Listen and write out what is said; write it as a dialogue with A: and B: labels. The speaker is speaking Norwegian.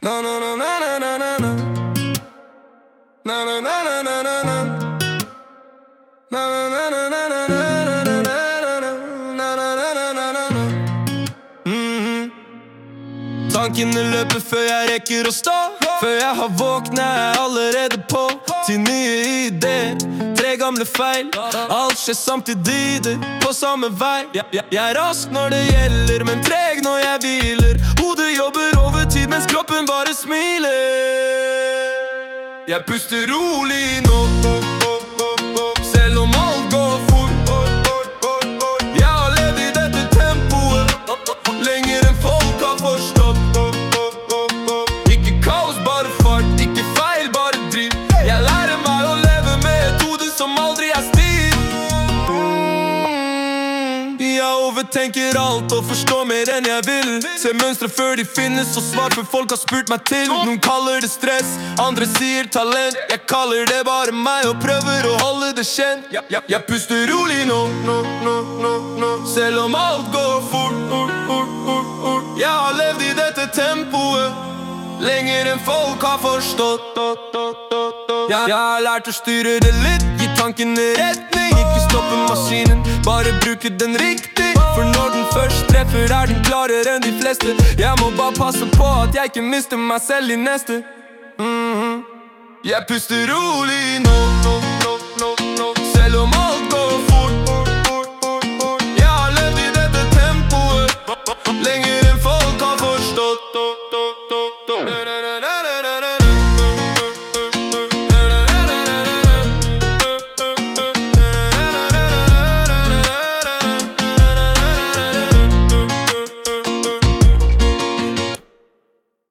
A: Na na na na na na na na. Na na na na na na na. Na na na na na na na. Tankene løper før jeg rekker å stå. Før jeg har våknet er jeg allerede på til nye ideer. 3 gamle feil, alt skjer samtidig, det på samme vei. Jeg er rask når det gjelder, men treg når jeg hviler. Hodet jobber overtid mens kroppen bare smiler. Jeg puster rolig nå, selv om alt går fort. Jeg har levd i dette tempoet lenger enn folk har forstått. Ikke kaos, bare fart, ikke feil, bare driv. Jeg lærer meg å leve med et hode som aldri er stiv. Jeg overtenker alt og forstår mer enn jeg vil. Ser mønstre før de finnes og svar før folk har spurt meg til. Noen kaller det stress, andre sier talent. Jeg kaller det bare meg og prøver å holde det kjent. Jeg puster rolig nå, selv om alt går fort. Jeg har levd i dette tempoet lenger enn folk har forstått. Jeg har lært å styre det litt, gi tankene retning. Ikke stoppe maskinen, bare bruke den riktig. For når den først treffer er den klarere enn de fleste. Jeg må bare passe på at jeg ikke mister meg selv i neste. Jeg puster rolig nå, selv om alt går fort. Jeg har levd i dette tempoet lenger enn folk har forstått.